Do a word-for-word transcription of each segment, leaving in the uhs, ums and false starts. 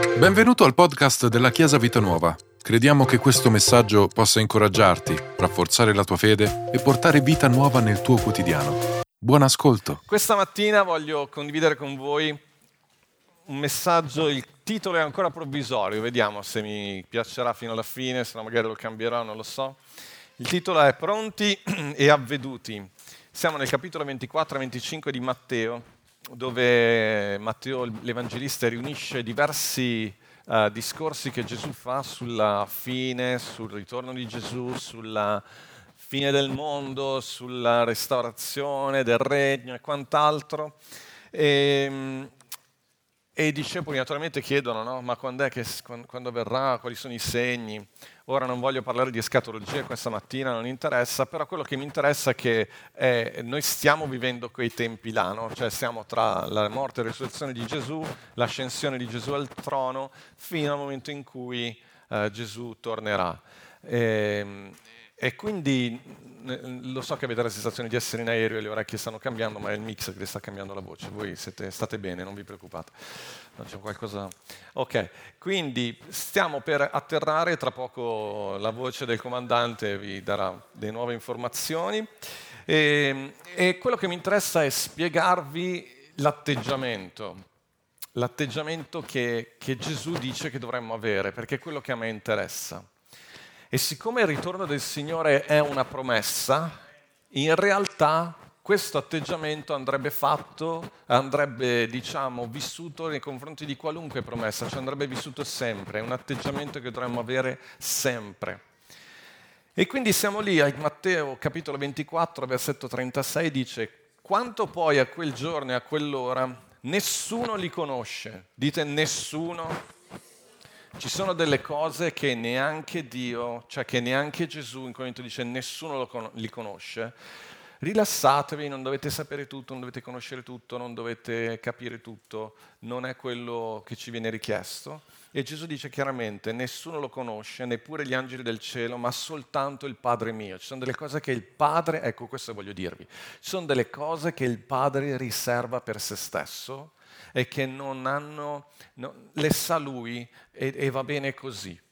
Benvenuto al podcast della Chiesa Vita Nuova. Crediamo che questo messaggio possa incoraggiarti, rafforzare la tua fede e portare vita nuova nel tuo quotidiano. Buon ascolto. Questa mattina voglio condividere con voi un messaggio, il titolo è ancora provvisorio, vediamo se mi piacerà fino alla fine, se no magari lo cambierò, non lo so. Il titolo è Pronti e avveduti. Siamo nel capitolo ventiquattro e venticinque di Matteo, dove Matteo l'Evangelista riunisce diversi uh, discorsi che Gesù fa sulla fine, sul ritorno di Gesù, sulla fine del mondo, sulla restaurazione del regno e quant'altro. E, e i discepoli naturalmente chiedono, no? Ma quando è che, quando verrà? Quali sono i segni? Ora non voglio parlare di escatologia questa mattina, non interessa, però quello che mi interessa è che eh, noi stiamo vivendo quei tempi là, no? Cioè siamo tra la morte e la risurrezione di Gesù, l'ascensione di Gesù al trono, fino al momento in cui eh, Gesù tornerà. E, e quindi lo so che avete la sensazione di essere in aereo e le orecchie stanno cambiando, ma è il mix che sta cambiando la voce. Voi siete, state bene, non vi preoccupate. Non c'è qualcosa... Ok, quindi stiamo per atterrare, tra poco la voce del comandante vi darà delle nuove informazioni. E, e quello che mi interessa è spiegarvi l'atteggiamento, l'atteggiamento che, che Gesù dice che dovremmo avere, perché è quello che a me interessa. E siccome il ritorno del Signore è una promessa, in realtà questo atteggiamento andrebbe fatto, andrebbe, diciamo, vissuto nei confronti di qualunque promessa, cioè andrebbe vissuto sempre, è un atteggiamento che dovremmo avere sempre. E quindi siamo lì, a Matteo capitolo ventiquattro, versetto trentasei, dice: «Quanto poi a quel giorno e a quell'ora nessuno li conosce». Dite nessuno. Ci sono delle cose che neanche Dio, cioè che neanche Gesù in quel momento dice nessuno lo con- li conosce. Rilassatevi, non dovete sapere tutto, non dovete conoscere tutto, non dovete capire tutto, non è quello che ci viene richiesto. E Gesù dice chiaramente nessuno lo conosce, neppure gli angeli del cielo, ma soltanto il Padre mio. Ci sono delle cose che il Padre, ecco questo voglio dirvi, ci sono delle cose che il Padre riserva per se stesso e che non hanno, no, le sa Lui e, e va bene così.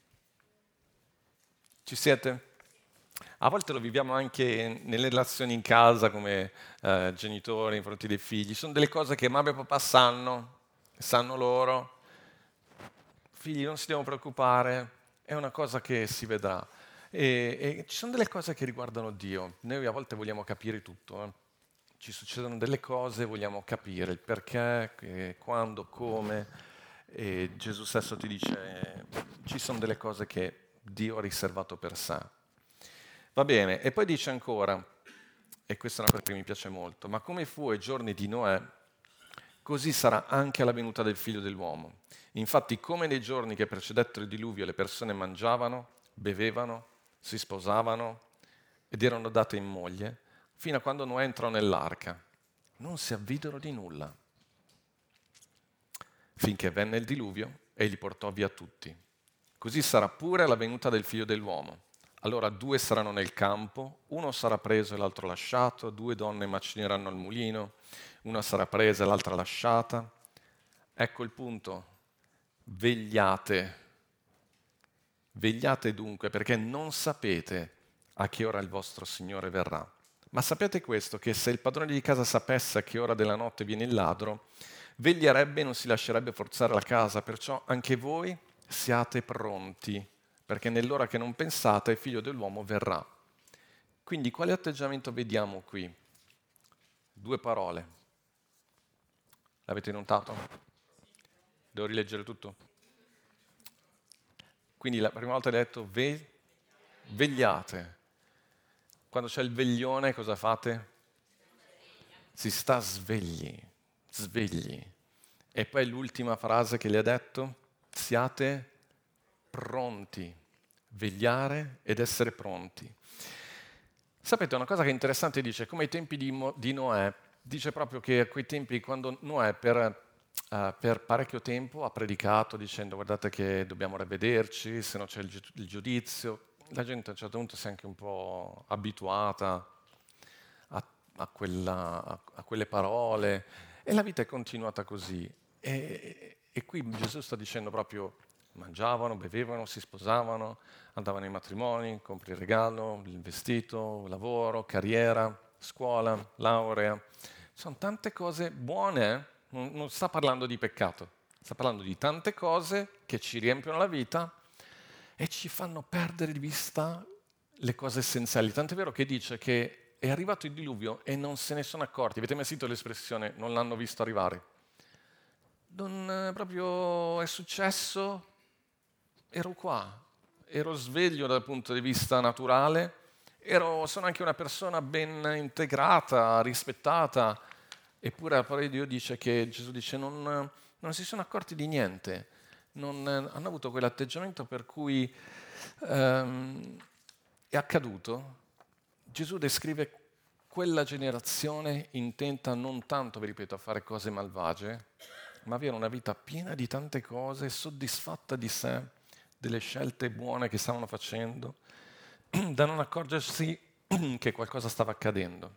Ci siete? A volte lo viviamo anche nelle relazioni in casa come eh, genitori in fronte dei figli. Sono delle cose che mamma e papà sanno, sanno loro. Figli, non si devono preoccupare, è una cosa che si vedrà. E, e ci sono delle cose che riguardano Dio. Noi a volte vogliamo capire tutto, eh. Ci succedono delle cose, vogliamo capire il perché, eh, quando, come. E Gesù stesso ti dice, eh, ci sono delle cose che Dio ha riservato per sé. Va bene, e poi dice ancora, e questa è una cosa che mi piace molto, ma come fu ai giorni di Noè, così sarà anche alla venuta del Figlio dell'uomo. Infatti, come nei giorni che precedettero il diluvio le persone mangiavano, bevevano, si sposavano ed erano date in moglie, fino a quando Noè entrò nell'arca, non si avvidero di nulla, finché venne il diluvio e li portò via tutti. Così sarà pure alla venuta del Figlio dell'uomo. Allora due saranno nel campo, uno sarà preso e l'altro lasciato, due donne macineranno al mulino, una sarà presa e l'altra lasciata. Ecco il punto, vegliate, vegliate dunque, perché non sapete a che ora il vostro Signore verrà. Ma sapete questo, che se il padrone di casa sapesse a che ora della notte viene il ladro, veglierebbe e non si lascerebbe forzare la casa, perciò anche voi siate pronti, perché nell'ora che non pensate il Figlio dell'uomo verrà. Quindi quale atteggiamento vediamo qui? Due parole. L'avete notato? Devo rileggere tutto? Quindi la prima volta hai detto ve- vegliate. Quando c'è il veglione cosa fate? Si sta svegli, svegli. E poi l'ultima frase che gli ha detto? Siate pronti. Vegliare ed essere pronti. Sapete, una cosa che è interessante dice, come ai tempi di, Mo- di Noè, dice proprio che a quei tempi, quando Noè per, uh, per parecchio tempo ha predicato dicendo guardate che dobbiamo ravvederci, se no c'è il, gi- il giudizio, la gente a un certo punto si è anche un po' abituata a, a, quella, a, a quelle parole e la vita è continuata così. E, E qui Gesù sta dicendo proprio, mangiavano, bevevano, si sposavano, andavano ai matrimoni, compri il regalo, il vestito, lavoro, carriera, scuola, laurea. Sono tante cose buone, non, non sta parlando di peccato, sta parlando di tante cose che ci riempiono la vita e ci fanno perdere di vista le cose essenziali. Tant'è vero che dice che è arrivato il diluvio e non se ne sono accorti. Avete mai sentito l'espressione non l'hanno visto arrivare? Non eh, proprio è successo, ero qua, ero sveglio dal punto di vista naturale, ero, sono anche una persona ben integrata, rispettata, eppure la parola di Dio dice che Gesù dice non, non si sono accorti di niente, non, hanno avuto quell'atteggiamento per cui ehm, è accaduto. Gesù descrive quella generazione intenta non tanto, vi ripeto, a fare cose malvagie, ma avere una vita piena di tante cose, soddisfatta di sé, delle scelte buone che stavano facendo, da non accorgersi che qualcosa stava accadendo.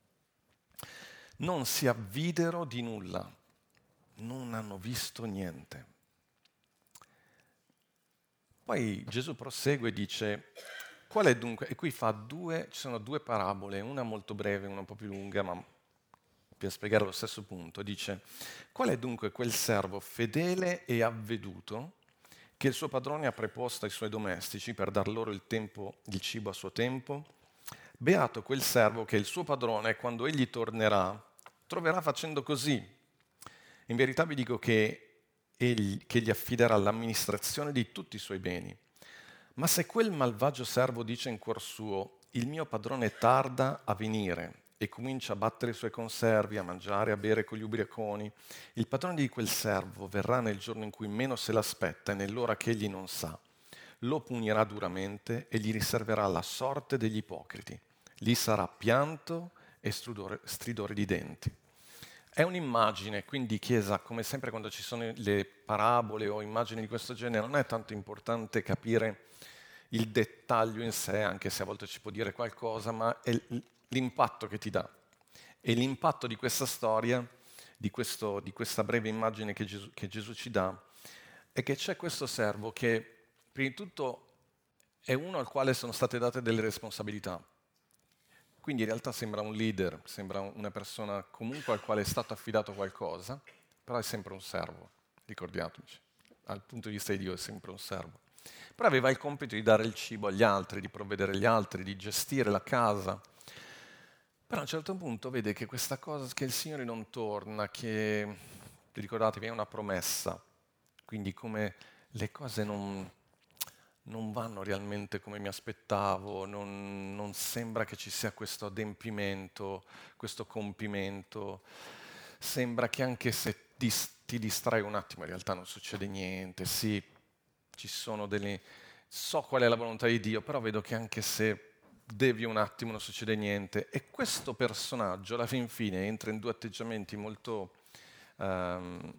Non si avvidero di nulla, non hanno visto niente. Poi Gesù prosegue e dice, qual è dunque, e qui fa due, ci sono due parabole, una molto breve, una un po' più lunga, ma per spiegare lo stesso punto, dice, qual è dunque quel servo fedele e avveduto che il suo padrone ha preposto ai suoi domestici per dar loro il, tempo, il cibo a suo tempo? Beato quel servo che il suo padrone, quando egli tornerà, troverà facendo così. In verità vi dico che egli, che gli affiderà l'amministrazione di tutti i suoi beni. Ma se quel malvagio servo dice in cuor suo, il mio padrone tarda a venire, e comincia a battere i suoi conservi, a mangiare, a bere con gli ubriaconi, il padrone di quel servo verrà nel giorno in cui meno se l'aspetta e nell'ora che egli non sa. Lo punirà duramente e gli riserverà la sorte degli ipocriti. Lì sarà pianto e stridore, stridore di denti. È un'immagine, quindi Chiesa, come sempre quando ci sono le parabole o immagini di questo genere, non è tanto importante capire il dettaglio in sé, anche se a volte ci può dire qualcosa, ma è l'impatto che ti dà. E l'impatto di questa storia, di, questo, di questa breve immagine che Gesù, che Gesù ci dà, è che c'è questo servo che, prima di tutto, è uno al quale sono state date delle responsabilità. Quindi in realtà sembra un leader, sembra una persona comunque al quale è stato affidato qualcosa, però è sempre un servo, ricordiamoci. Dal punto di vista di Dio è sempre un servo. Però aveva il compito di dare il cibo agli altri, di provvedere gli altri, di gestire la casa. Però a un certo punto vede che questa cosa, che il Signore non torna, che, ricordatevi, è una promessa. Quindi come le cose non, non vanno realmente come mi aspettavo, non, non sembra che ci sia questo adempimento, questo compimento. Sembra che anche se ti, ti distrai un attimo in realtà non succede niente. Sì, ci sono delle... so qual è la volontà di Dio, però vedo che anche se devi un attimo non succede niente. E questo personaggio alla fin fine entra in due atteggiamenti molto... Um,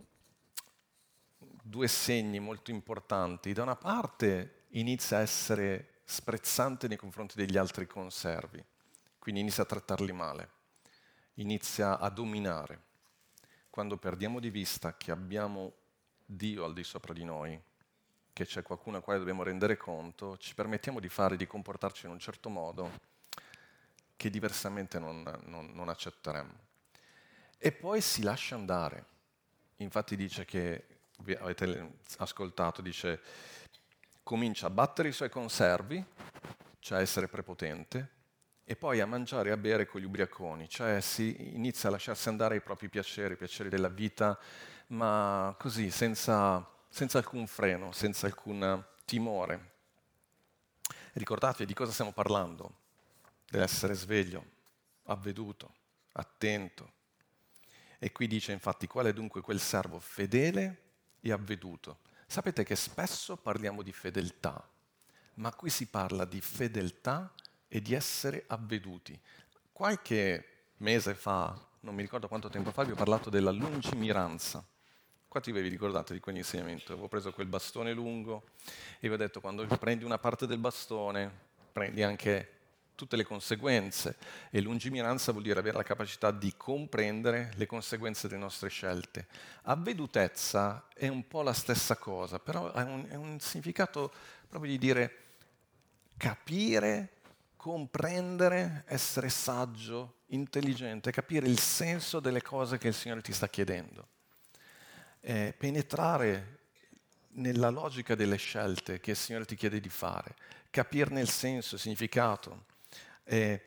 due segni molto importanti. Da una parte inizia a essere sprezzante nei confronti degli altri conservi, quindi inizia a trattarli male, inizia a dominare. Quando perdiamo di vista che abbiamo Dio al di sopra di noi, che c'è qualcuno al quale dobbiamo rendere conto, ci permettiamo di fare, di comportarci in un certo modo che diversamente non, non, non accetteremmo. E poi si lascia andare. Infatti dice che, avete ascoltato, dice, comincia a battere i suoi conservi, cioè a essere prepotente, e poi a mangiare e a bere con gli ubriaconi, cioè si inizia a lasciarsi andare ai propri piaceri, i piaceri della vita, ma così, senza, senza alcun freno, senza alcun timore. Ricordatevi di cosa stiamo parlando, dell'essere sveglio, avveduto, attento. E qui dice infatti qual è dunque quel servo fedele e avveduto. Sapete che spesso parliamo di fedeltà, ma qui si parla di fedeltà e di essere avveduti. Qualche mese fa, non mi ricordo quanto tempo fa, vi ho parlato della lungimiranza. Quanti vi ricordate di quell'insegnamento? Avevo preso quel bastone lungo e vi ho detto quando prendi una parte del bastone, prendi anche tutte le conseguenze. E lungimiranza vuol dire avere la capacità di comprendere le conseguenze delle nostre scelte. Avvedutezza è un po' la stessa cosa, però è un, è un significato proprio di dire capire, comprendere, essere saggio, intelligente, capire il senso delle cose che il Signore ti sta chiedendo. Eh, penetrare nella logica delle scelte che il Signore ti chiede di fare, capirne il senso, il significato. Eh,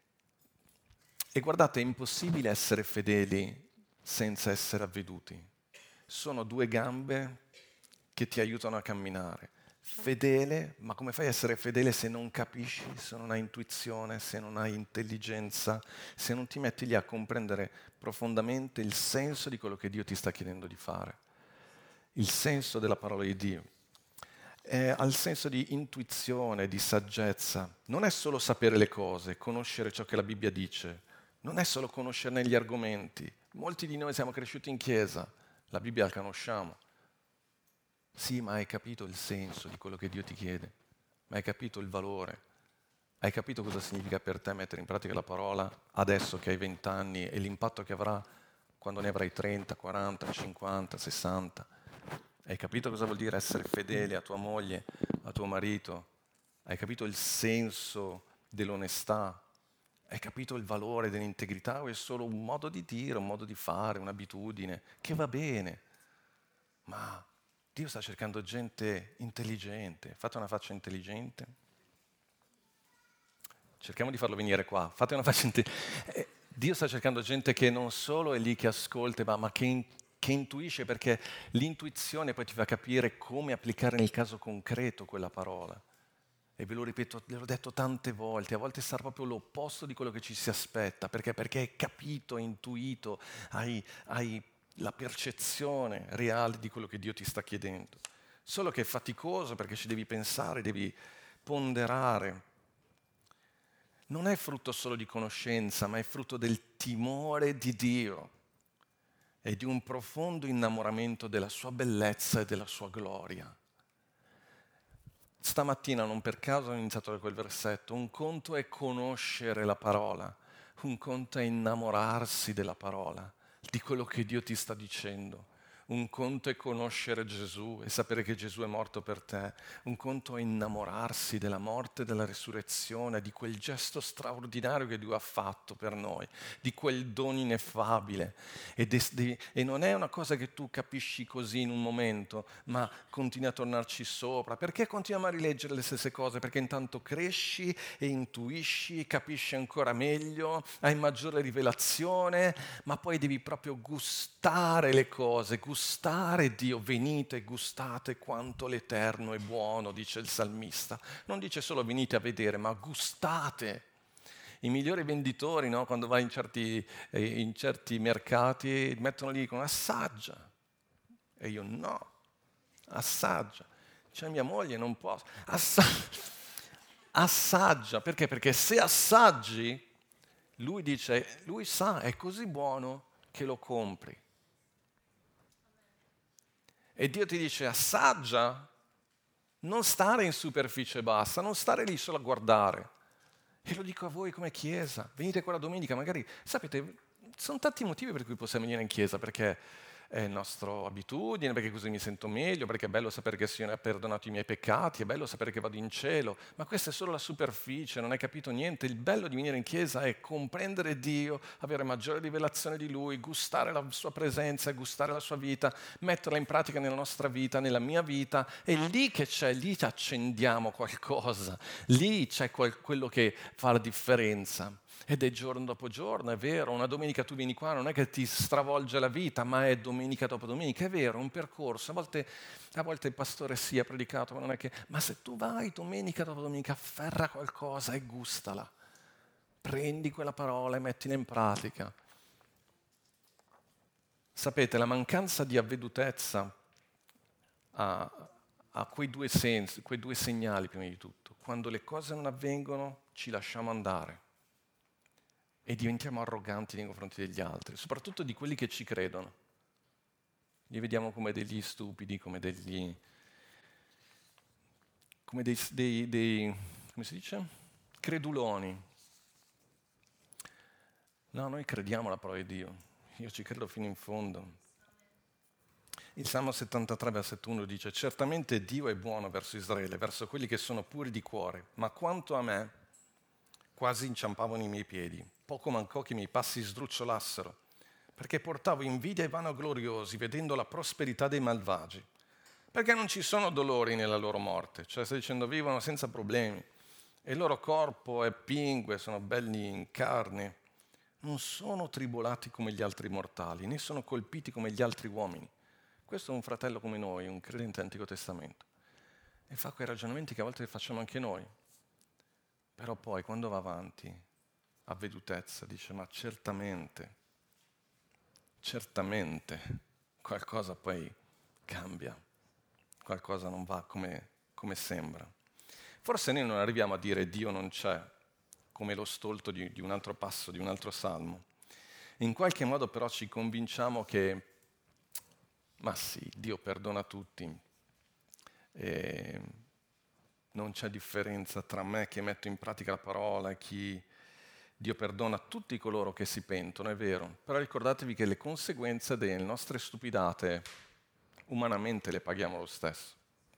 e guardate, è impossibile essere fedeli senza essere avveduti. Sono due gambe che ti aiutano a camminare. Fedele, ma come fai a essere fedele se non capisci, se non hai intuizione, se non hai intelligenza, se non ti metti lì a comprendere profondamente il senso di quello che Dio ti sta chiedendo di fare, il senso della parola di Dio. È al senso di intuizione, di saggezza. Non è solo sapere le cose, conoscere ciò che la Bibbia dice, non è solo conoscerne gli argomenti. Molti di noi siamo cresciuti in chiesa, la Bibbia la conosciamo. Sì, ma hai capito il senso di quello che Dio ti chiede? Ma hai capito il valore? Hai capito cosa significa per te mettere in pratica la parola adesso che hai venti anni e l'impatto che avrà quando ne avrai trenta, quaranta, cinquanta, sessanta? Hai capito cosa vuol dire essere fedele a tua moglie, a tuo marito? Hai capito il senso dell'onestà? Hai capito il valore dell'integrità o è solo un modo di dire, un modo di fare, un'abitudine che va bene? Ma Dio sta cercando gente intelligente. Fate una faccia intelligente. Cerchiamo di farlo venire qua. Fate una faccia intelligente. Dio sta cercando gente che non solo è lì che ascolta, ma, ma che, in, che intuisce, perché l'intuizione poi ti fa capire come applicare nel caso concreto quella parola. E ve lo ripeto, ve l'ho detto tante volte, a volte sarà proprio l'opposto di quello che ci si aspetta, perché, perché hai capito, hai intuito, hai... hai la percezione reale di quello che Dio ti sta chiedendo. Solo che è faticoso perché ci devi pensare, devi ponderare. Non è frutto solo di conoscenza, ma è frutto del timore di Dio e di un profondo innamoramento della sua bellezza e della sua gloria. Stamattina, non per caso ho iniziato da quel versetto, un conto è conoscere la parola, un conto è innamorarsi della parola, di quello che Dio ti sta dicendo. Un conto è conoscere Gesù e sapere che Gesù è morto per te. Un conto è innamorarsi della morte e della risurrezione, di quel gesto straordinario che Dio ha fatto per noi, di quel dono ineffabile. E, de- de- e non è una cosa che tu capisci così in un momento, ma continui a tornarci sopra. Perché continuiamo a rileggere le stesse cose? Perché intanto cresci e intuisci, capisci ancora meglio, hai maggiore rivelazione, ma poi devi proprio gustare le cose, gustare Dio. Venite e gustate quanto l'Eterno è buono, dice il salmista. Non dice solo venite a vedere, ma gustate. I migliori venditori, no, quando vai in certi, eh, in certi mercati, mettono lì con assaggia. E io no, assaggia. C'è mia moglie, non posso. Assaggia. Assaggia. Perché? Perché se assaggi, lui dice, lui sa, è così buono che lo compri. E Dio ti dice, assaggia, non stare in superficie bassa, non stare lì solo a guardare. E lo dico a voi come chiesa, venite qua la domenica, magari, sapete, sono tanti motivi per cui possiamo venire in chiesa, perché è la nostra abitudine, perché così mi sento meglio, perché è bello sapere che il Signore ha perdonato i miei peccati, è bello sapere che vado in cielo, ma questa è solo la superficie, non hai capito niente. Il bello di venire in chiesa è comprendere Dio, avere maggiore rivelazione di Lui, gustare la sua presenza, gustare la sua vita, metterla in pratica nella nostra vita, nella mia vita. È lì che c'è, lì accendiamo qualcosa, lì c'è quel, quello che fa la differenza. Ed è giorno dopo giorno, è vero, una domenica tu vieni qua, non è che ti stravolge la vita, ma è domenica dopo domenica, è vero, è un percorso. A volte, a volte il pastore sì ha predicato, ma non è che... Ma se tu vai domenica dopo domenica, afferra qualcosa e gustala. Prendi quella parola e mettila in pratica. Sapete, la mancanza di avvedutezza ha, ha quei due sensi, quei due segnali prima di tutto. Quando le cose non avvengono, ci lasciamo andare. E diventiamo arroganti nei confronti degli altri, soprattutto di quelli che ci credono. Li vediamo come degli stupidi, come degli... come dei... dei, dei come si dice? creduloni. No, noi crediamo alla parola di Dio, io ci credo fino in fondo. Il Salmo settantatré, versetto uno dice: certamente Dio è buono verso Israele, verso quelli che sono puri di cuore, ma quanto a me quasi inciampavano i miei piedi, poco mancò che i miei passi sdrucciolassero, perché portavo invidia ai vanagloriosi, vedendo la prosperità dei malvagi. Perché non ci sono dolori nella loro morte, cioè sto dicendo vivono senza problemi, e il loro corpo è pingue, sono belli in carne, non sono tribolati come gli altri mortali, né sono colpiti come gli altri uomini. Questo è un fratello come noi, un credente Antico Testamento, e fa quei ragionamenti che a volte facciamo anche noi. Però poi, quando va avanti, a vedutezza, dice: ma certamente, certamente, qualcosa poi cambia, qualcosa non va come, come sembra. Forse noi non arriviamo a dire Dio non c'è, come lo stolto di, di un altro passo, di un altro salmo. In qualche modo però ci convinciamo che, ma sì, Dio perdona tutti, e non c'è differenza tra me che metto in pratica la parola e chi... Dio perdona tutti coloro che si pentono, è vero, però ricordatevi che le conseguenze delle nostre stupidate umanamente le paghiamo lo stesso.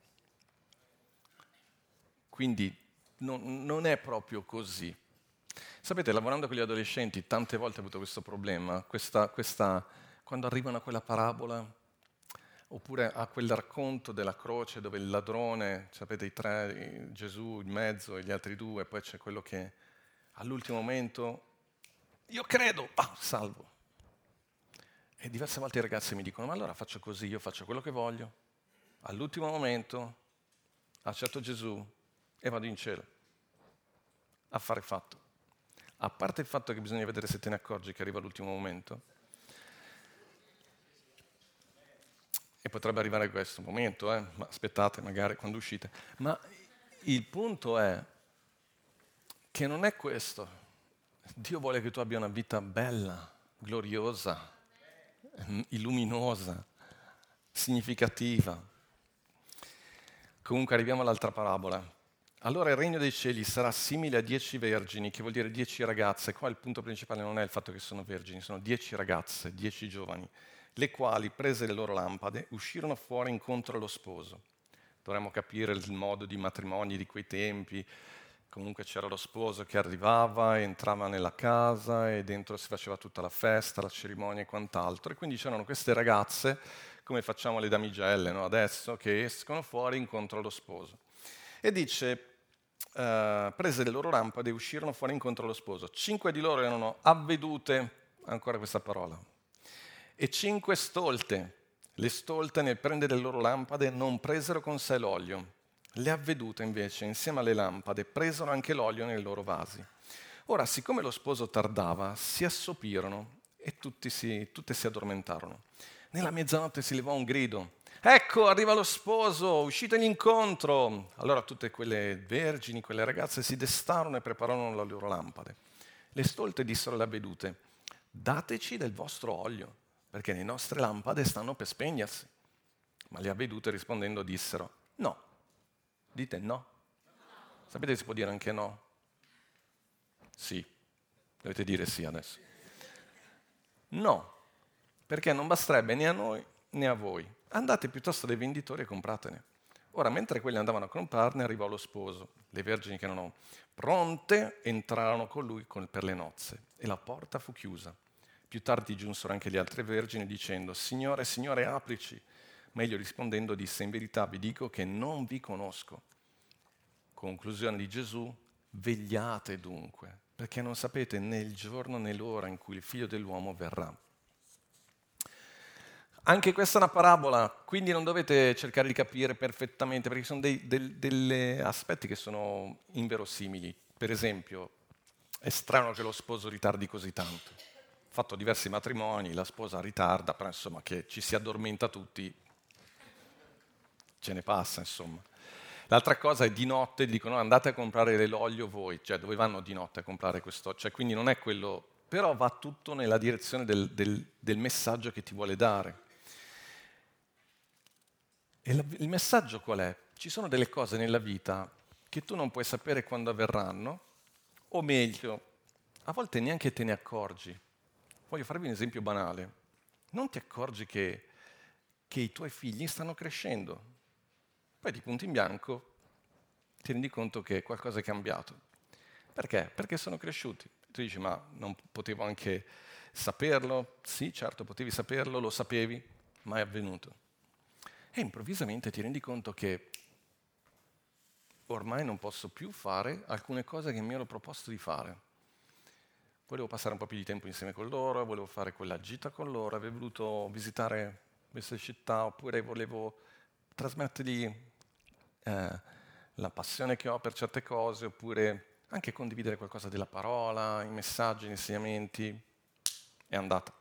Quindi non, non è proprio così. Sapete, lavorando con gli adolescenti tante volte ho avuto questo problema, questa, questa, quando arrivano a quella parabola, oppure a quel racconto della croce dove il ladrone, sapete i tre, Gesù in mezzo e gli altri due, poi c'è quello che all'ultimo momento, io credo, ah, salvo. E diverse volte i ragazzi mi dicono: ma allora faccio così, io faccio quello che voglio, all'ultimo momento accetto Gesù e vado in cielo. Affare fatto. A parte il fatto che bisogna vedere se te ne accorgi che arriva l'ultimo momento, e potrebbe arrivare questo momento, eh? Ma aspettate magari quando uscite. Ma il punto è che non è questo. Dio vuole che tu abbia una vita bella, gloriosa, illuminosa, significativa. Comunque arriviamo all'altra parabola. Allora il regno dei cieli sarà simile a dieci vergini, che vuol dire dieci ragazze. Qua il punto principale non è il fatto che sono vergini, sono dieci ragazze, dieci giovani, le quali, prese le loro lampade, uscirono fuori incontro allo sposo. Dovremmo capire il modo di matrimoni di quei tempi. Comunque c'era lo sposo che arrivava, entrava nella casa e dentro si faceva tutta la festa, la cerimonia e quant'altro. E quindi c'erano queste ragazze, come facciamo le damigelle, no? Adesso, che escono fuori incontro allo sposo. E dice, uh, prese le loro lampade e uscirono fuori incontro allo sposo. Cinque di loro erano avvedute, ancora questa parola, e cinque stolte. Le stolte, nel prendere le loro lampade, non presero con sé l'olio. Le avvedute invece, insieme alle lampade, presero anche l'olio nei loro vasi. Ora, siccome lo sposo tardava, si assopirono e tutti si, tutte si addormentarono. Nella mezzanotte si levò un grido: ecco, arriva lo sposo, uscitegli incontro! Allora tutte quelle vergini, quelle ragazze si destarono e prepararono le loro lampade. Le stolte dissero alle avvedute: dateci del vostro olio, perché le nostre lampade stanno per spegnersi. Ma le avvedute rispondendo dissero: no. Dite no. Sapete che si può dire anche no? Sì. Dovete dire sì adesso. No, perché non basterebbe né a noi né a voi. Andate piuttosto dai venditori e compratene. Ora, mentre quelli andavano a comprarne, arrivò lo sposo. Le vergini che erano pronte entrarono con lui per le nozze e la porta fu chiusa. Più tardi giunsero anche le altre vergini dicendo: Signore, Signore, aprici. Ma egli rispondendo disse: in verità vi dico che non vi conosco. Conclusione di Gesù: vegliate dunque, perché non sapete né il giorno né l'ora in cui il Figlio dell'uomo verrà. Anche questa è una parabola, quindi non dovete cercare di capire perfettamente, perché sono dei, del, degli aspetti che sono inverosimili. Per esempio, è strano che lo sposo ritardi così tanto. Ho fatto diversi matrimoni, la sposa ritarda, però insomma che ci si addormenta tutti, ce ne passa, insomma. L'altra cosa è di notte dicono: andate a comprare l'olio voi, cioè dove vanno di notte a comprare questo? Cioè, quindi non è quello, però va tutto nella direzione del, del, del messaggio che ti vuole dare. E la, il messaggio qual è? Ci sono delle cose nella vita che tu non puoi sapere quando avverranno, O meglio, a volte neanche te ne accorgi. Voglio farvi un esempio banale. Non ti accorgi che, che i tuoi figli stanno crescendo. Poi di punto in bianco ti rendi conto che qualcosa è cambiato. Perché? Perché sono cresciuti. Tu dici, ma non potevo anche saperlo? Sì, certo, potevi saperlo, lo sapevi, ma è avvenuto. E improvvisamente ti rendi conto che ormai non posso più fare alcune cose che mi ero proposto di fare. Volevo passare un po' più di tempo insieme con loro, volevo fare quella gita con loro, avevo voluto visitare queste città, oppure volevo trasmettergli eh, la passione che ho per certe cose, oppure anche condividere qualcosa della parola, i messaggi, gli insegnamenti. È andata.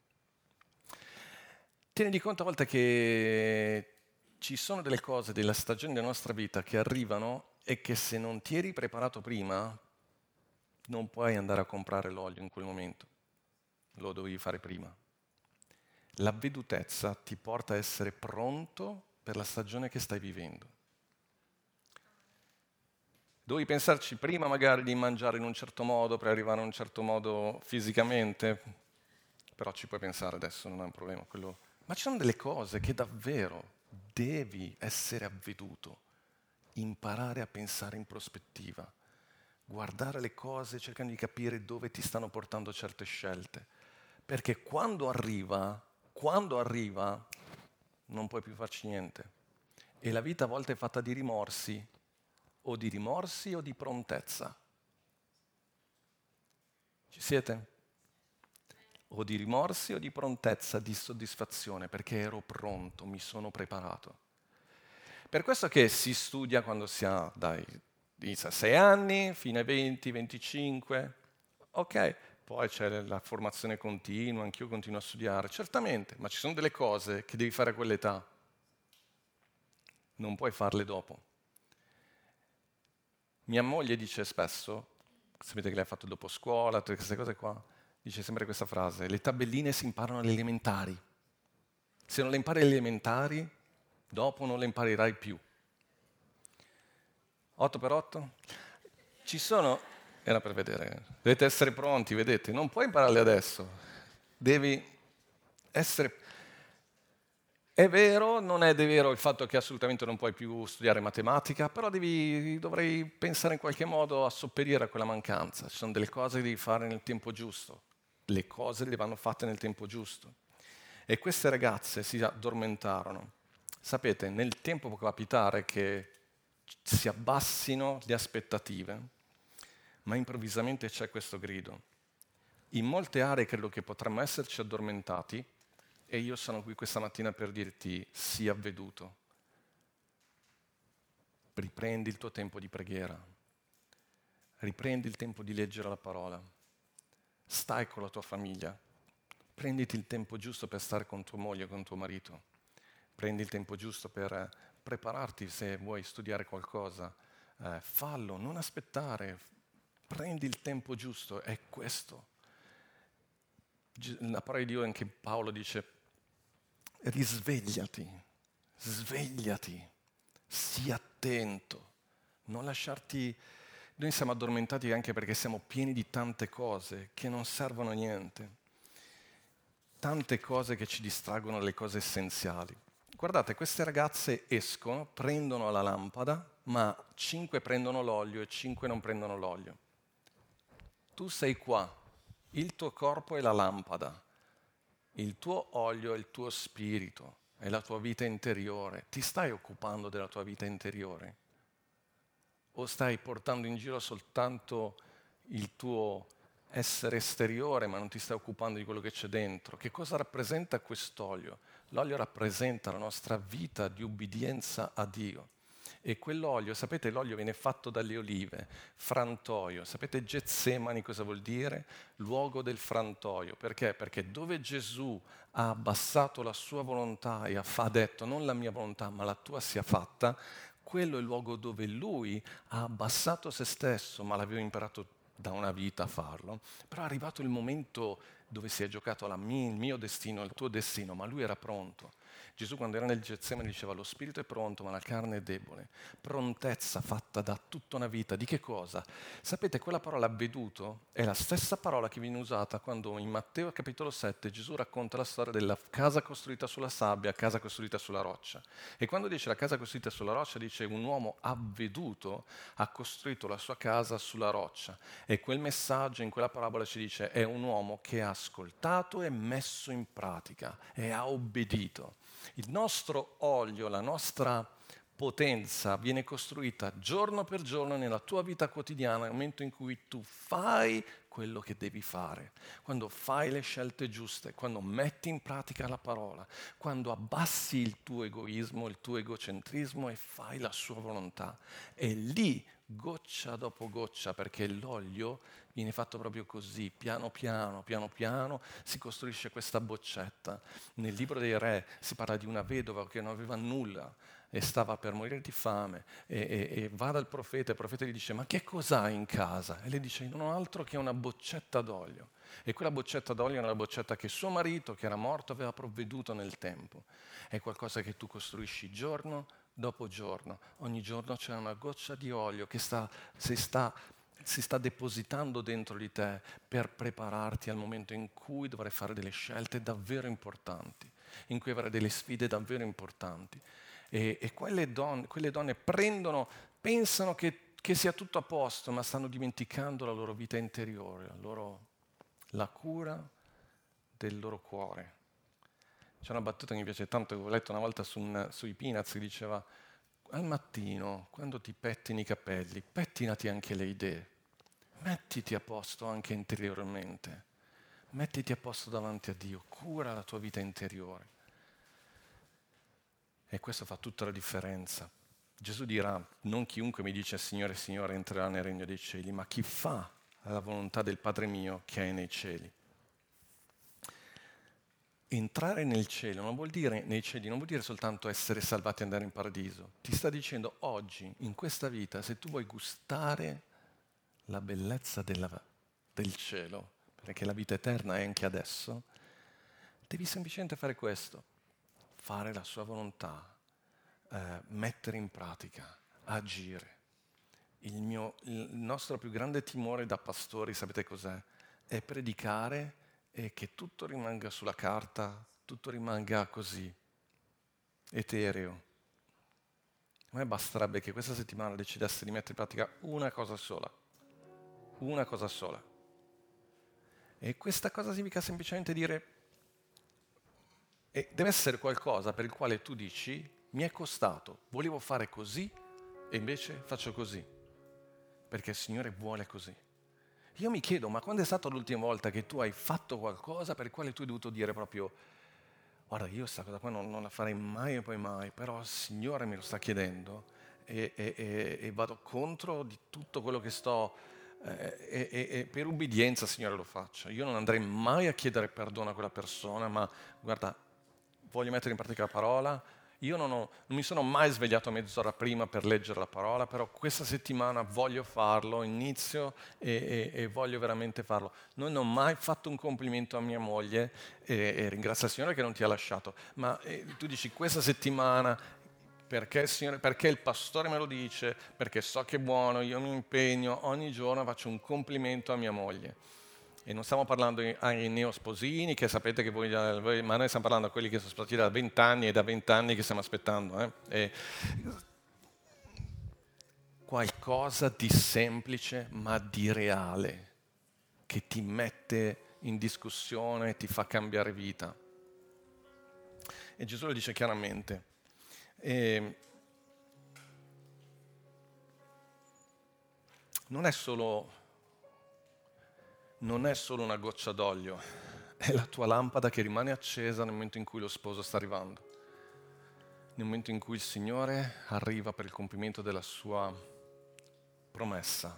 Ti rendi conto a volte che ci sono delle cose, delle stagioni della nostra vita che arrivano e che se non ti eri preparato prima non puoi andare a comprare l'olio in quel momento, lo dovevi fare prima. L'avvedutezza ti porta a essere pronto per la stagione che stai vivendo. Dovevi pensarci prima magari di mangiare in un certo modo per arrivare a un certo modo fisicamente, però ci puoi pensare adesso, non è un problema. Quello... Ma ci sono delle cose che davvero devi essere avveduto, imparare a pensare in prospettiva, guardare le cose cercando di capire dove ti stanno portando certe scelte, perché quando arriva, quando arriva, non puoi più farci niente. E la vita a volte è fatta di rimorsi, o di rimorsi o di prontezza. Ci siete? O di rimorsi o di prontezza, di soddisfazione, perché ero pronto, mi sono preparato. Per questo che si studia quando si ha dai sei anni fino ai venti, venticinque, ok, poi c'è la formazione continua, anch'io continuo a studiare, certamente, ma ci sono delle cose che devi fare a quell'età, non puoi farle dopo. Mia moglie dice spesso, sapete che lei ha fatto dopo scuola, tutte queste cose qua, dice sempre questa frase, le tabelline si imparano alle elementari. Se non le impari alle elementari, dopo non le imparerai più. otto per otto? Ci sono, era per vedere, dovete essere pronti, vedete, non puoi impararle adesso, devi essere... È vero, non è vero il fatto che assolutamente non puoi più studiare matematica, però devi, dovrei pensare in qualche modo a sopperire a quella mancanza. Ci sono delle cose che devi fare nel tempo giusto, le cose le vanno fatte nel tempo giusto. E queste ragazze si addormentarono. Sapete, nel tempo può capitare che si abbassino le aspettative, ma improvvisamente c'è questo grido. In molte aree credo che potremmo esserci addormentati, e io sono qui questa mattina per dirti, sii avveduto. Riprendi il tuo tempo di preghiera. Riprendi il tempo di leggere la parola. Stai con la tua famiglia. Prenditi il tempo giusto per stare con tua moglie, con tuo marito. Prendi il tempo giusto per prepararti se vuoi studiare qualcosa. Eh, fallo, non aspettare. Prendi il tempo giusto, è questo. La parola di Dio, anche Paolo dice, risvegliati, svegliati, sii attento, non lasciarti... Noi siamo addormentati anche perché siamo pieni di tante cose che non servono a niente, tante cose che ci distraggono dalle cose essenziali. Guardate, queste ragazze escono, prendono la lampada, ma cinque prendono l'olio e cinque non prendono l'olio. Tu sei qua, il tuo corpo è la lampada. Il tuo olio è il tuo spirito, è la tua vita interiore. Ti stai occupando della tua vita interiore? O stai portando in giro soltanto il tuo essere esteriore, ma non ti stai occupando di quello che c'è dentro? Che cosa rappresenta quest'olio? L'olio rappresenta la nostra vita di ubbidienza a Dio. E quell'olio, sapete, l'olio viene fatto dalle olive, frantoio. Sapete Getsemani cosa vuol dire? Luogo del frantoio. Perché? Perché dove Gesù ha abbassato la sua volontà e ha detto non la mia volontà ma la tua sia fatta, quello è il luogo dove lui ha abbassato se stesso, ma l'aveva imparato da una vita a farlo. Però è arrivato il momento dove si è giocato la mia, il mio destino, il tuo destino, ma lui era pronto. Gesù quando era nel Getsemani diceva lo spirito è pronto ma la carne è debole. Prontezza fatta da tutta una vita. Di che cosa? Sapete, quella parola avveduto è la stessa parola che viene usata quando in Matteo capitolo sette Gesù racconta la storia della casa costruita sulla sabbia, casa costruita sulla roccia. E quando dice la casa costruita sulla roccia dice un uomo avveduto ha costruito la sua casa sulla roccia. E quel messaggio in quella parabola ci dice è un uomo che ha ascoltato e messo in pratica e ha obbedito. Il nostro olio, la nostra potenza viene costruita giorno per giorno nella tua vita quotidiana, nel momento in cui tu fai quello che devi fare, quando fai le scelte giuste, quando metti in pratica la parola, quando abbassi il tuo egoismo, il tuo egocentrismo e fai la sua volontà. E lì, goccia dopo goccia, perché l'olio viene fatto proprio così, piano piano, piano piano, si costruisce questa boccetta. Nel libro dei re si parla di una vedova che non aveva nulla e stava per morire di fame e, e, e va dal profeta e il profeta gli dice ma che cos'hai in casa? E lei dice non ho altro che una boccetta d'olio. E quella boccetta d'olio era la boccetta che suo marito, che era morto, aveva provveduto nel tempo. È qualcosa che tu costruisci giorno dopo giorno. Ogni giorno c'è una goccia di olio che sta, si, sta, si sta depositando dentro di te per prepararti al momento in cui dovrai fare delle scelte davvero importanti, in cui avrai delle sfide davvero importanti. E, e quelle, donne, quelle donne prendono, pensano che, che sia tutto a posto, ma stanno dimenticando la loro vita interiore, la, loro, la cura del loro cuore. C'è una battuta che mi piace tanto, che ho letto una volta su un, sui Peanuts, che diceva al mattino, quando ti pettini i capelli, pettinati anche le idee, mettiti a posto anche interiormente, mettiti a posto davanti a Dio, cura la tua vita interiore. E questo fa tutta la differenza. Gesù dirà, non chiunque mi dice Signore, Signore entrerà nel regno dei cieli, ma chi fa la volontà del Padre mio che è nei cieli. Entrare nel cielo non vuol dire, nei cieli non vuol dire soltanto essere salvati e andare in paradiso. Ti sta dicendo oggi, in questa vita, se tu vuoi gustare la bellezza della, del cielo, perché la vita eterna è anche adesso, devi semplicemente fare questo. Fare la sua volontà, eh, mettere in pratica, agire. Il, mio, il nostro più grande timore da pastori, sapete cos'è? È predicare e che tutto rimanga sulla carta, tutto rimanga così, etereo. A me basterebbe che questa settimana decidessi di mettere in pratica una cosa sola, una cosa sola. E questa cosa significa semplicemente dire e deve essere qualcosa per il quale tu dici, mi è costato, volevo fare così e invece faccio così, perché il Signore vuole così. Io mi chiedo, ma quando è stata l'ultima volta che tu hai fatto qualcosa per il quale tu hai dovuto dire proprio, guarda, io questa cosa qua non, non la farei mai e poi mai, però il Signore me lo sta chiedendo e, e, e, e vado contro di tutto quello che sto... Eh, e, e, e per ubbidienza, Signore, lo faccio. Io non andrei mai a chiedere perdono a quella persona, ma guarda, voglio mettere in pratica la parola. Io non, ho, non mi sono mai svegliato mezz'ora prima per leggere la parola, però questa settimana voglio farlo, inizio e, e, e voglio veramente farlo. Non ho mai fatto un complimento a mia moglie e, e ringrazio il Signore che non ti ha lasciato, ma eh, tu dici questa settimana perché il, Signore, perché il pastore me lo dice, perché so che è buono, io mi impegno, ogni giorno faccio un complimento a mia moglie. E non stiamo parlando ai neosposini, che sapete che voi, ma noi stiamo parlando a quelli che sono sposati da vent'anni e da vent'anni che stiamo aspettando. Eh? E qualcosa di semplice ma di reale, che ti mette in discussione e ti fa cambiare vita. E Gesù lo dice chiaramente. E non è solo... non è solo una goccia d'olio, è la tua lampada che rimane accesa nel momento in cui lo sposo sta arrivando, nel momento in cui il Signore arriva per il compimento della sua promessa.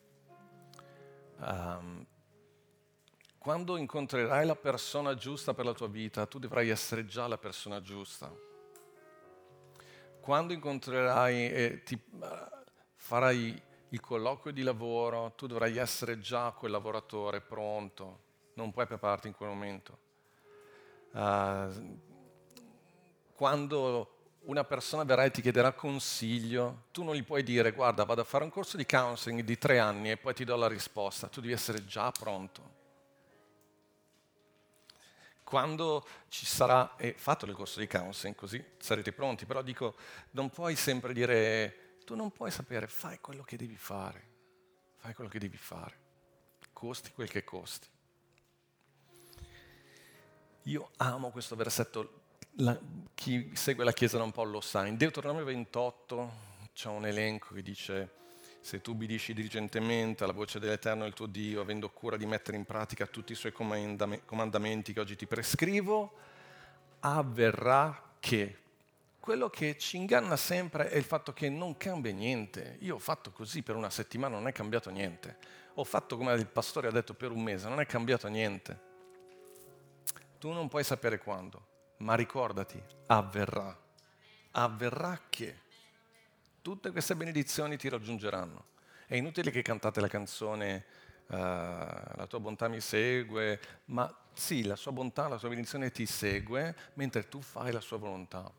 Um, quando incontrerai la persona giusta per la tua vita, tu dovrai essere già la persona giusta. Quando incontrerai e ti uh, farai il colloquio di lavoro, tu dovrai essere già quel lavoratore pronto, non puoi prepararti in quel momento. Uh, quando una persona verrà e ti chiederà consiglio, tu non gli puoi dire guarda, vado a fare un corso di counseling di tre anni e poi ti do la risposta. Tu devi essere già pronto. Quando ci sarà, e fatelo il corso di counseling, così sarete pronti, però dico, non puoi sempre dire, tu non puoi sapere, fai quello che devi fare, fai quello che devi fare, costi quel che costi. Io amo questo versetto, la, chi segue la Chiesa da un po' lo sa, in Deuteronomio ventotto c'è un elenco che dice se tu ubbidisci diligentemente alla voce dell'Eterno il tuo Dio, avendo cura di mettere in pratica tutti i suoi comandamenti che oggi ti prescrivo, avverrà che. Quello che ci inganna sempre è il fatto che non cambia niente. Io ho fatto così per una settimana, non è cambiato niente. Ho fatto come il pastore ha detto per un mese, non è cambiato niente. Tu non puoi sapere quando, ma ricordati, avverrà. Avverrà che tutte queste benedizioni ti raggiungeranno. È inutile che cantate la canzone uh, la tua bontà mi segue, ma sì, la sua bontà, la sua benedizione ti segue mentre tu fai la sua volontà.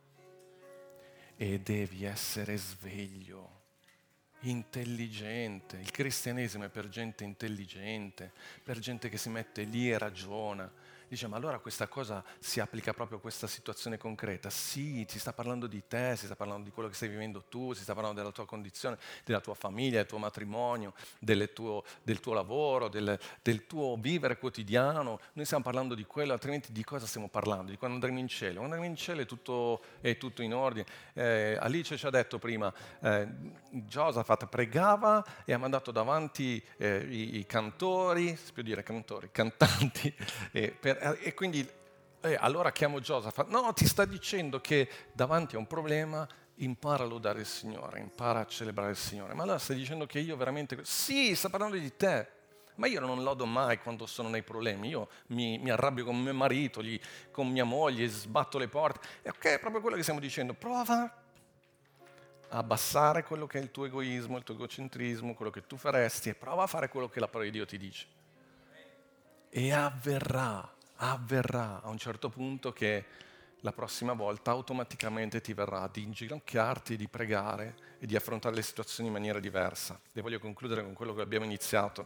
E devi essere sveglio, intelligente. Il cristianesimo è per gente intelligente, per gente che si mette lì e ragiona. Dice, ma allora questa cosa si applica proprio a questa situazione concreta? Sì, si sta parlando di te, si sta parlando di quello che stai vivendo tu, si sta parlando della tua condizione, della tua famiglia, del tuo matrimonio, del tuo, del tuo lavoro, del, del tuo vivere quotidiano. Noi stiamo parlando di quello, altrimenti di cosa stiamo parlando? Di quando andremo in cielo. Quando andremo in cielo è tutto, è tutto in ordine. Eh, Alice ci ha detto prima, eh, Giosafat pregava e ha mandato davanti eh, i, i cantori, si può dire cantori, cantanti, eh, per E quindi eh, allora chiamo Giosafat. No, ti sta dicendo che davanti a un problema impara a lodare il Signore, impara a celebrare il Signore. Ma allora stai dicendo che io veramente... Sì, sta parlando di te. Ma io non lodo mai quando sono nei problemi. Io mi, mi arrabbio con mio marito, gli, con mia moglie, sbatto le porte. E ok, è proprio quello che stiamo dicendo. Prova a abbassare quello che è il tuo egoismo, il tuo egocentrismo, quello che tu faresti e prova a fare quello che la parola di Dio ti dice. E avverrà. avverrà a un certo punto che la prossima volta automaticamente ti verrà di inginocchiarti, di pregare e di affrontare le situazioni in maniera diversa. E voglio concludere con quello che abbiamo iniziato.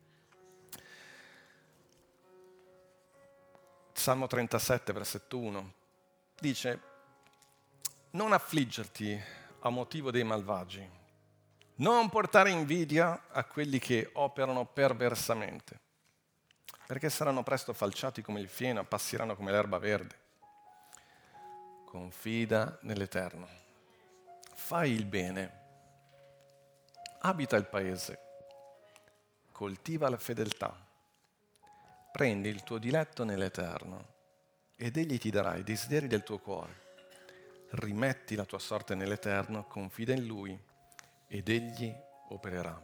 Salmo trentasette, versetto uno, dice: non affliggerti a motivo dei malvagi, non portare invidia a quelli che operano perversamente, perché saranno presto falciati come il fieno, appassiranno come l'erba verde. Confida nell'Eterno, fai il bene, abita il paese, coltiva la fedeltà, prendi il tuo diletto nell'Eterno ed egli ti darà i desideri del tuo cuore. Rimetti la tua sorte nell'Eterno, confida in Lui ed egli opererà.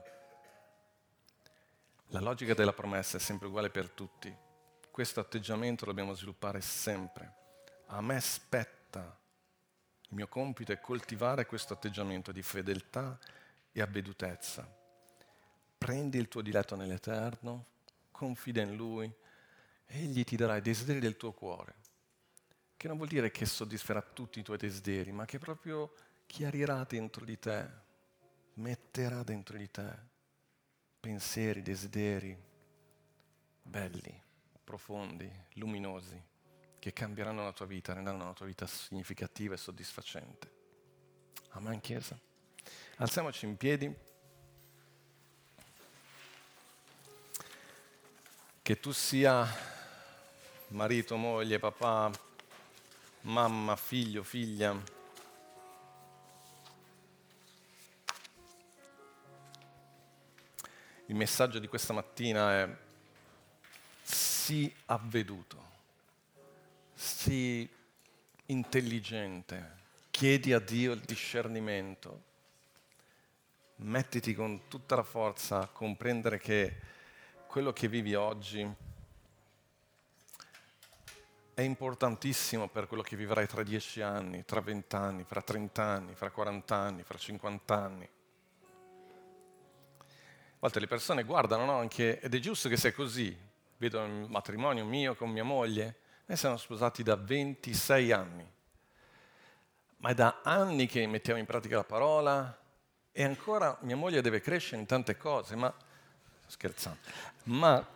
La logica della promessa è sempre uguale per tutti. Questo atteggiamento lo dobbiamo sviluppare sempre. A me spetta, il mio compito è coltivare questo atteggiamento di fedeltà e avvedutezza. Prendi il tuo diletto nell'Eterno, confida in Lui, egli ti darà i desideri del tuo cuore, che non vuol dire che soddisferà tutti i tuoi desideri, ma che proprio chiarirà dentro di te, metterà dentro di te pensieri, desideri belli, profondi, luminosi, che cambieranno la tua vita, renderanno la tua vita significativa e soddisfacente. Amen, Chiesa? Alziamoci in piedi. Che tu sia marito, moglie, papà, mamma, figlio, figlia, il messaggio di questa mattina è: sii avveduto, sii intelligente, chiedi a Dio il discernimento, mettiti con tutta la forza a comprendere che quello che vivi oggi è importantissimo per quello che vivrai tra dieci anni, tra vent'anni, fra trent'anni, fra quarant'anni, fra cinquant'anni. A volte le persone guardano, no? Anche, ed è giusto che sia così. Vedo il matrimonio mio con mia moglie, noi siamo sposati da ventisei anni. ma è da anni che mettiamo in pratica la parola e ancora mia moglie deve crescere in tante cose, ma sto scherzando, ma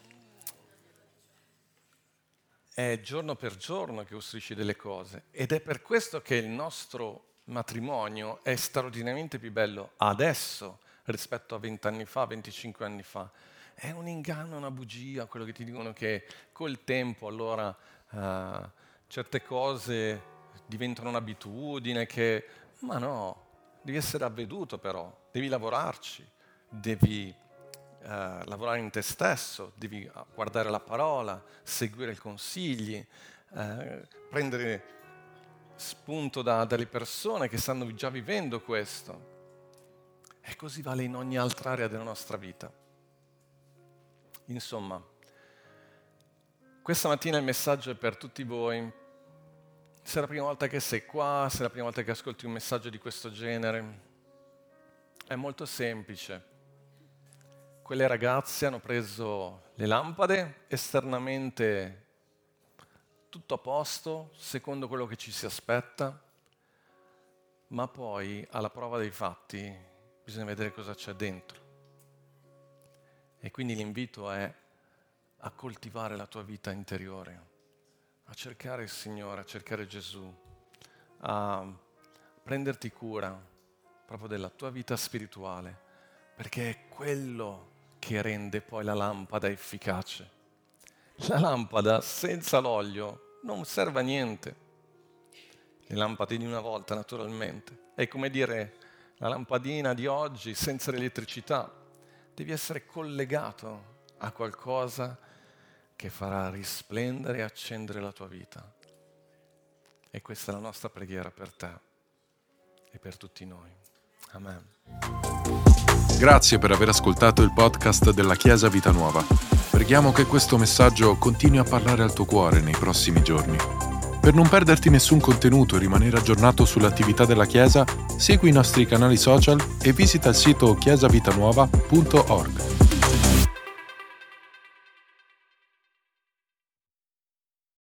è giorno per giorno che costruisci delle cose ed è per questo che il nostro matrimonio è straordinariamente più bello adesso rispetto a vent'anni fa, venticinque anni fa. È un inganno, una bugia, quello che ti dicono che col tempo allora uh, certe cose diventano un'abitudine, che ma no, devi essere avveduto però, devi lavorarci, devi uh, lavorare in te stesso, devi guardare la parola, seguire i consigli, uh, prendere spunto da, dalle persone che stanno già vivendo questo. E così vale in ogni altra area della nostra vita. Insomma, questa mattina il messaggio è per tutti voi. Se è la prima volta che sei qua, se è la prima volta che ascolti un messaggio di questo genere, è molto semplice. Quelle ragazze hanno preso le lampade, esternamente tutto a posto, secondo quello che ci si aspetta, ma poi alla prova dei fatti bisogna vedere cosa c'è dentro. E quindi l'invito è a coltivare la tua vita interiore, a cercare il Signore, a cercare Gesù, a prenderti cura proprio della tua vita spirituale, perché è quello che rende poi la lampada efficace. La lampada senza l'olio non serve a niente. Le lampade di una volta, naturalmente. È come dire la lampadina di oggi senza l'elettricità. Devi essere collegato a qualcosa che farà risplendere e accendere la tua vita. E questa è la nostra preghiera per te e per tutti noi. Amen. Grazie per aver ascoltato il podcast della Chiesa Vita Nuova. Preghiamo che questo messaggio continui a parlare al tuo cuore nei prossimi giorni. Per non perderti nessun contenuto e rimanere aggiornato sull'attività della Chiesa, segui i nostri canali social e visita il sito chiesa vita nuova punto org.